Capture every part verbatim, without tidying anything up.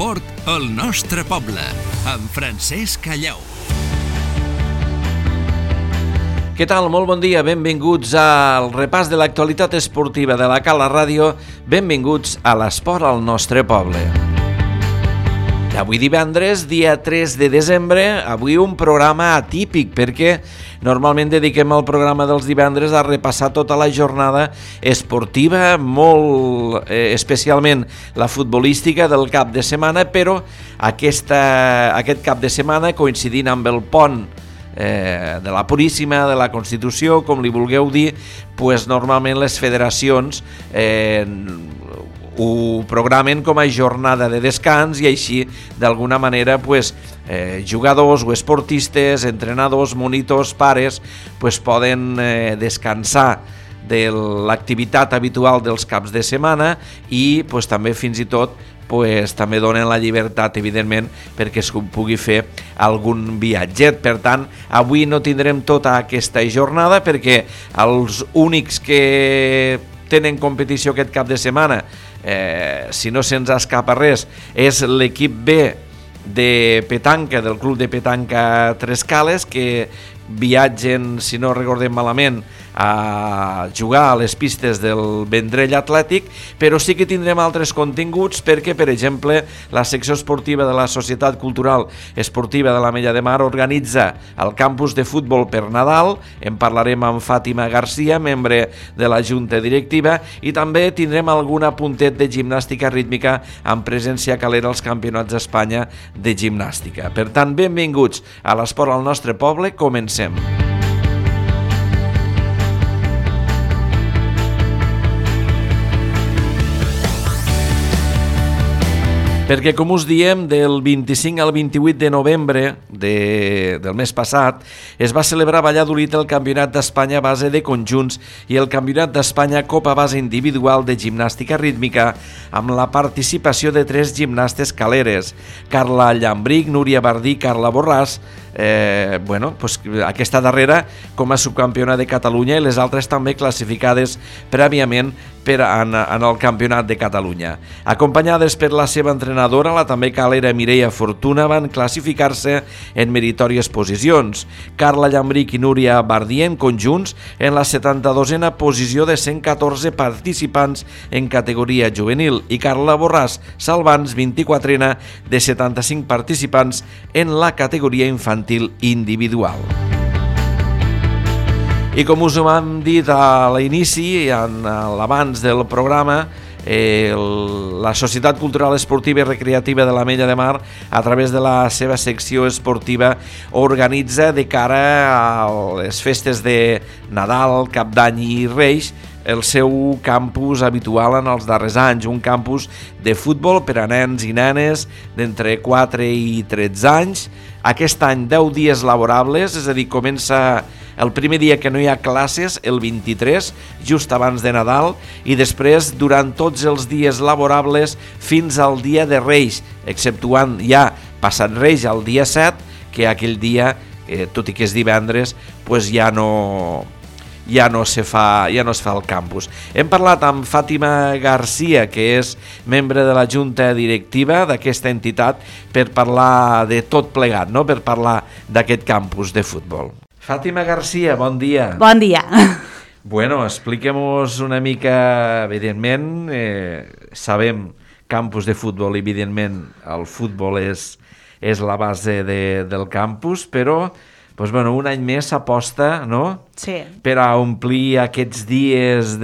L'esport al nostre poble, amb Francesc Callau. Què tal? Molt bon dia, benvinguts al repàs de l'actualitat esportiva de la Cala Ràdio, benvinguts a l'esport al nostre poble. Avui divendres, dia tres de desembre, avui un programa atípic perquè normalment dediquem el programa dels divendres a repassar tota la jornada esportiva, molt eh, especialment la futbolística del cap de setmana, però aquesta, aquest cap de setmana coincidint amb el pont Eh, de la Puríssima, de la Constitució, com li vulgueu dir, pues normalment les federacions eh, ho programen com a jornada de descans i així d'alguna manera pues, eh, jugadors o esportistes, entrenadors, monitors, pares pues, poden eh, descansar de l'activitat habitual dels caps de setmana i pues, també fins i tot pues, també donen la llibertat, evidentment, perquè es pugui fer algun viatget. Per tant, avui no tindrem tota aquesta jornada perquè els únics que tenen competició aquest cap de setmana, eh, si no se'ns escapa res, és l'equip B de petanca, del club de petanca Tres Cales, que viatgen, si no recordem malament, a jugar a les pistes del Vendrell Atlètic, però sí que tindrem altres continguts perquè, per exemple, la secció esportiva de la Societat Cultural Esportiva de l'Ametlla de Mar organitza el campus de futbol per Nadal. En parlarem amb Fàtima Garcia, membre de la Junta Directiva, i també tindrem algun apuntet de gimnàstica rítmica amb presència calera als campionats d'Espanya de gimnàstica. Per tant, benvinguts a l'esport al nostre poble, comencem. Perquè, com us diem, del vint-i-cinc al vint-i-vuit de novembre de, del mes passat es va celebrar a Valladolid el Campionat d'Espanya a base de conjunts i el Campionat d'Espanya Copa base individual de gimnàstica rítmica amb la participació de tres gimnastes caleres, Carla Llambric, Núria Bardí i Carla Borràs. Eh, bueno, pues aquesta darrera com a subcampiona de Catalunya i les altres també classificades prèviament per en, en el Campionat de Catalunya. Acompanyades per la seva entrenadora, la també calera Mireia Fortuna, van classificar-se en meritòries posicions. Carla Llambric i Núria Bardí en conjunts en la setanta-dosena posició de cent catorze participants en categoria juvenil i Carla Borràs Salvans, vint-i-quatrena de setanta-cinc participants en la categoria infantil individual. I com us ho hem dit a l'inici, en l'abans del programa, eh, la Societat Cultural Esportiva i Recreativa de l'Ametlla de Mar, a través de la seva secció esportiva, organitza de cara a les festes de Nadal, Cap d'Any i Reis el seu campus habitual en els darrers anys, un campus de futbol per a nens i nenes d'entre quatre i tretze anys. Aquest any deu dies laborables, és a dir, comença el primer dia que no hi ha classes, el vint-i-tres, just abans de Nadal, i després durant tots els dies laborables fins al dia de Reis, exceptuant ja passat Reis el dia set, que aquell dia, eh, tot i que és divendres, pues ja no... ja no se fa, ja no es fa el campus. Hem parlat amb Fàtima Garcia, que és membre de la Junta Directiva d'aquesta entitat, per parlar de tot plegat, no? Per parlar d'aquest campus de futbol. Fàtima Garcia, bon dia. Bon dia. Bueno, expliquem-nos una mica, evidentment, eh, sabem campus de futbol, evidentment el futbol és, és la base de, del campus, però pues bueno, un any més s'aposta, no? Sí. Per a omplir aquests dies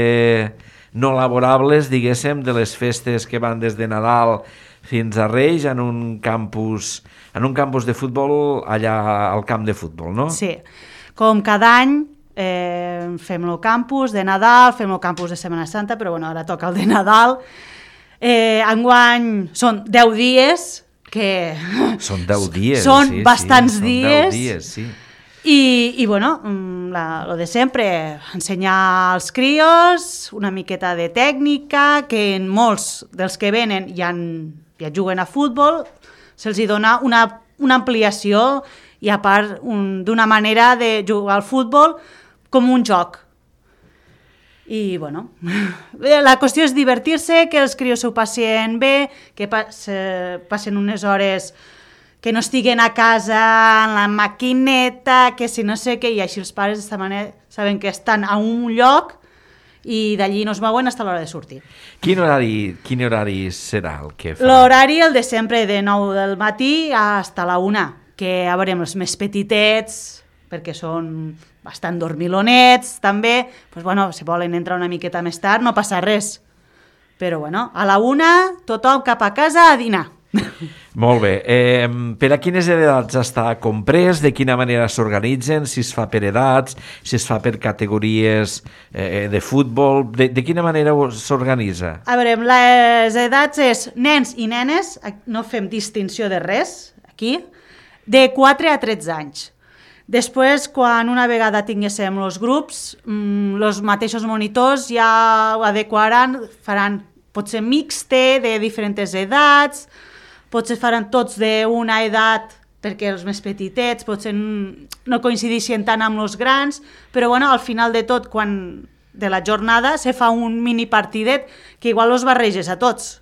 de no laborables, diguéssim, de les festes que van des de Nadal fins a Reis en un campus, en un campus de futbol allà al camp de futbol, no? Sí. Com cada any eh, fem el campus de Nadal, fem el campus de Setmana Santa, però bueno, ara toca el de Nadal. Eh, enguany són deu dies, que són deu dies, són sí, bastants sí, dies, són deu dies, sí. I, i bueno, la, lo de sempre, ensenyar als crios una miqueta de tècnica, que en molts dels que venen ja, han, ja juguen a futbol, se'ls dona una, una ampliació i a part un, d'una manera de jugar al futbol com un joc. I, bueno, la qüestió és divertir-se, que els crios s'ho passin bé, que passen unes hores que no estiguen a casa en la maquineta, que si no sé què, i així els pares d'esta manera saben que estan a un lloc i d'allí no es mouen fins a l'hora de sortir. Quin horari, quin horari serà el que fa? L'horari el de sempre, de nou del matí fins a la una, que a veure, els més petitets, perquè són bastant dormilonets també, doncs, bueno, si volen entrar una miqueta més tard no passa res, però bueno, a la una tothom cap a casa a dinar. Molt bé. Eh, per a quines edats està comprès? De quina manera s'organitzen? Si es fa per edats? Si es fa per categories eh, de futbol? De, de quina manera s'organitza? A veure, les edats és nens i nenes, no fem distinció de res aquí, de quatre a tretze anys. Després, quan una vegada tinguéssim els grups, els mateixos monitors ja ho adequaran, faran potser mixte de diferents edats, potser faran tots d'una edat perquè els més petitets potser no coincideixen tant amb els grans, però bueno, al final de tot, quan de la jornada, se fa un mini partidet que igual els barreges a tots.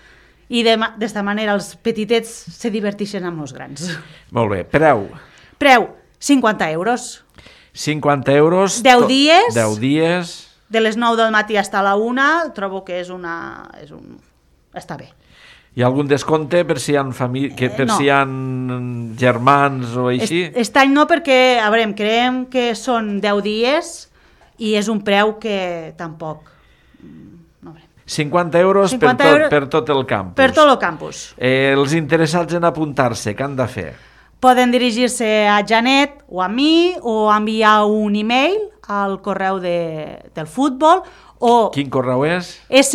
I d'esta manera els petitets se diverteixen amb els grans. Molt bé. Preu? Preu, cinquanta euros. cinquanta euros. deu dies. deu dies. De les nou del matí fins a la una, trobo que és una... És un... està bé. Hi ha algun descompte per si hi ha, famí... que per no. si hi ha germans o així? Aquest any no, perquè, a veure, creiem que són deu dies i és un preu que tampoc... No, cinquanta euros, cinquanta per, tot, euros per tot el campus. Per tot el campus. Eh, els interessats en apuntar-se, què han de fer? Poden dirigir-se a Janet o a mi o enviar un e-mail al correu de, del futbol o Quin correu és?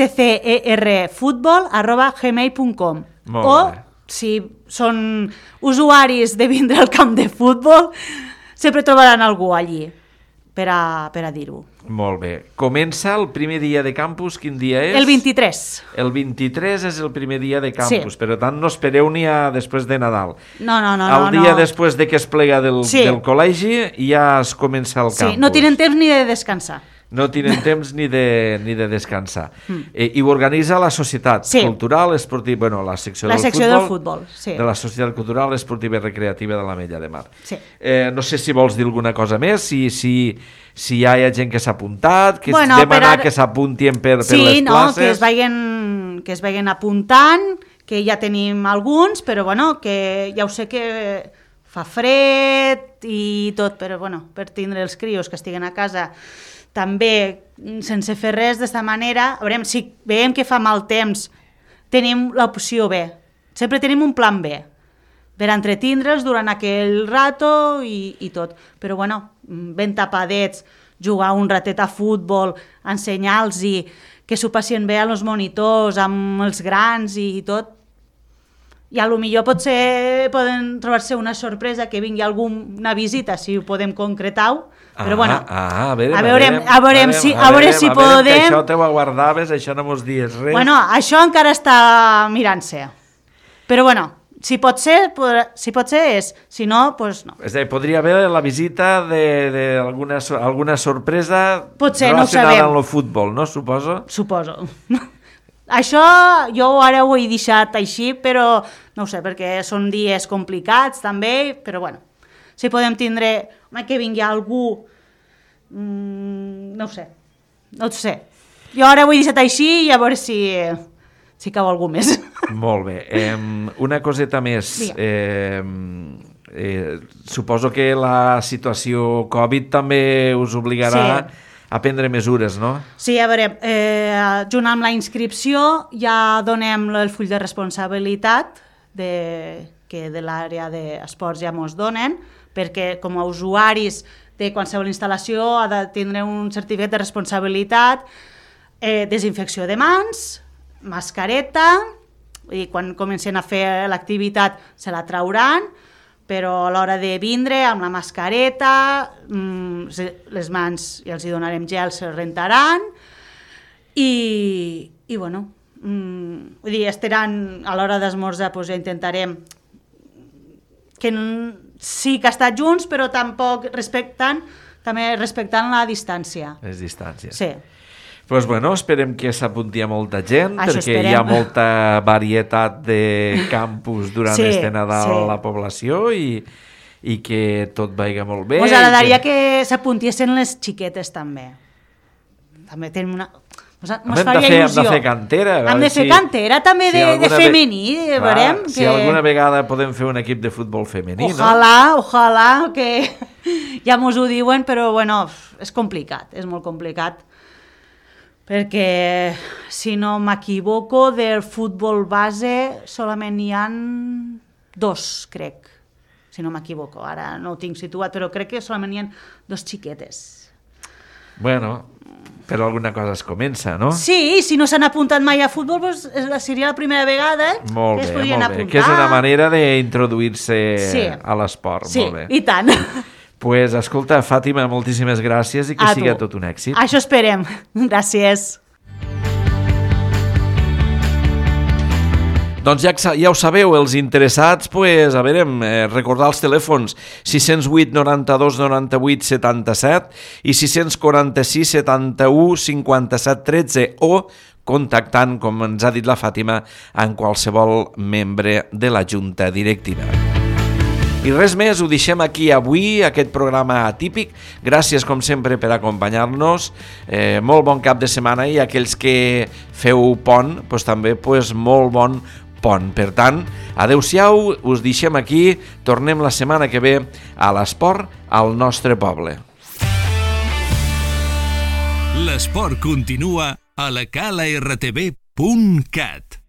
scerfutbol arroba gmail punt com. Molt o bé. si són usuaris de vindre al camp de futbol, sempre trobaran algú allí per a, per a dir-ho. Molt bé. Comença el primer dia de campus, quin dia és? El vint-i-tres. El vint-i-tres és el primer dia de campus, Sí. per tant no espereu ni a després de Nadal. No, no, no. El no, dia no. després de que es plega del, Sí. del col·legi ja es comença el campus. Sí, no tenen temps ni de descansar. No tenen temps ni de, ni de descansar. Mm. Eh, I ho organitza la Societat Sí. Cultural Esportiva, bueno, la secció, La del, secció futbol, del futbol, sí. de la Societat Cultural Esportiva i Recreativa de l'Ametlla de Mar. Sí. Eh, no sé si vols dir alguna cosa més, si, si, si ja hi ha gent que s'ha apuntat, que Bueno, es demana per ara- que s'apuntien per, per Sí, les no, places. que es vagin, que es vagin apuntant, que ja tenim alguns, però bueno, que ja ho sé que fa fred i tot, però bueno, per tindre els crios que estiguen a casa també sense fer res d'esta manera, a veure, si veiem que fa mal temps, tenim l'opció B. Sempre tenim un plan B per entretindre'ls durant aquell rato i, i tot. Però bueno, ben tapadets, jugar un ratet a futbol, ensenyar-los que s'ho passin bé als monitors, amb els grans i, i tot. I a lo millor potser poden trobar-se una sorpresa, que vingui alguna visita, si ho podem concretar. Però bueno, ah, a veure, a veure, veurem, a veure si, a veure si podem... Que això te ho aguardaves, això no mos dies res. Bueno, això encara està mirant-se. Però bueno, si pot ser, podrà, si pot ser és, si no, doncs no. És a dir, podria haver la visita d'alguna alguna sorpresa Potser, no ho relacionada sabem. amb el futbol, no? Suposo. Suposo. Això jo ara ho he deixat així, però no ho sé, perquè són dies complicats també, però bueno, si podem tindre, home, que vingui algú, mmm, no ho sé, no ho sé. Jo ara ho he deixat així i a veure si, si cau algú més. Molt bé. Eh, una coseta més. Eh, eh, suposo que la situació Covid també us obligarà Sí. a prendre mesures, no? Sí, a veure, eh, junt amb la inscripció ja donem el full de responsabilitat de, que de l'àrea d'esports ja mos donen, perquè com a usuaris de qualsevol instal·lació ha de tindre un certificat de responsabilitat, eh, desinfecció de mans, mascareta, i quan comencen a fer l'activitat se la trauran, però a l'hora de vindre amb la mascareta, mmm, les mans ja els hi donarem gel, se rentaran, i, i bueno, mmm, vull dir, estaran a l'hora d'esmorzar, doncs ja intentarem que sí que estan junts, però tampoc respectant, també respectant la distància. Les distàncies. Sí. Pues bueno, esperem que s'apunti a molta gent, Això perquè esperem. hi ha molta varietat de campus durant Sí, este Nadal sí. a la població i, i que tot vaiga molt bé. Ens i agradaria que... que s'apuntiessin les xiquetes també. També tenim una... Mos, mos Hem de, faria fer, hem il·lusió. de fer cantera. a Hem veure de fer si- cantera també si de, de alguna ve- femení, Clar, veurem. Si que... alguna vegada podem fer un equip de futbol femení, Ojalà, ojalà, que ja mos ho diuen, però bueno, és complicat, és molt complicat. Perquè, si no m'equivoco, del futbol base solament hi han dos, crec, si no m'equivoco. Ara no ho tinc situat, però crec que solament hi ha dos xiquetes. no? Bueno, però alguna cosa es comença, no? Sí, si no s'han apuntat mai a futbol, doncs és- seria la primera vegada Molt que es bé, podrien molt bé. apuntar. Que és una manera d'introduir-se Sí. a l'esport. Sí, Molt bé. i tant. Pues, escolta, Fàtima, moltíssimes gràcies i que A siga tu. tot un èxit. Això esperem. Gràcies. Doncs ja, ja ho sabeu, els interessats, pues, a veure, eh, recordar els telèfons sis zero vuit noranta-dos noranta-vuit setanta-set i sis quaranta-sis setanta-u cinquanta-set tretze o contactant, com ens ha dit la Fàtima, en qualsevol membre de la Junta Directiva. I res més, ho deixem aquí avui, aquest programa atípic. Gràcies, com sempre, per acompanyar-nos. Eh, molt bon cap de setmana i aquells que feu pont, doncs també pues, molt bon pont. Per tant, adeu-siau, us deixem aquí. Tornem la setmana que ve a l'esport al nostre poble. L'esport continua a la cala r t v punt cat.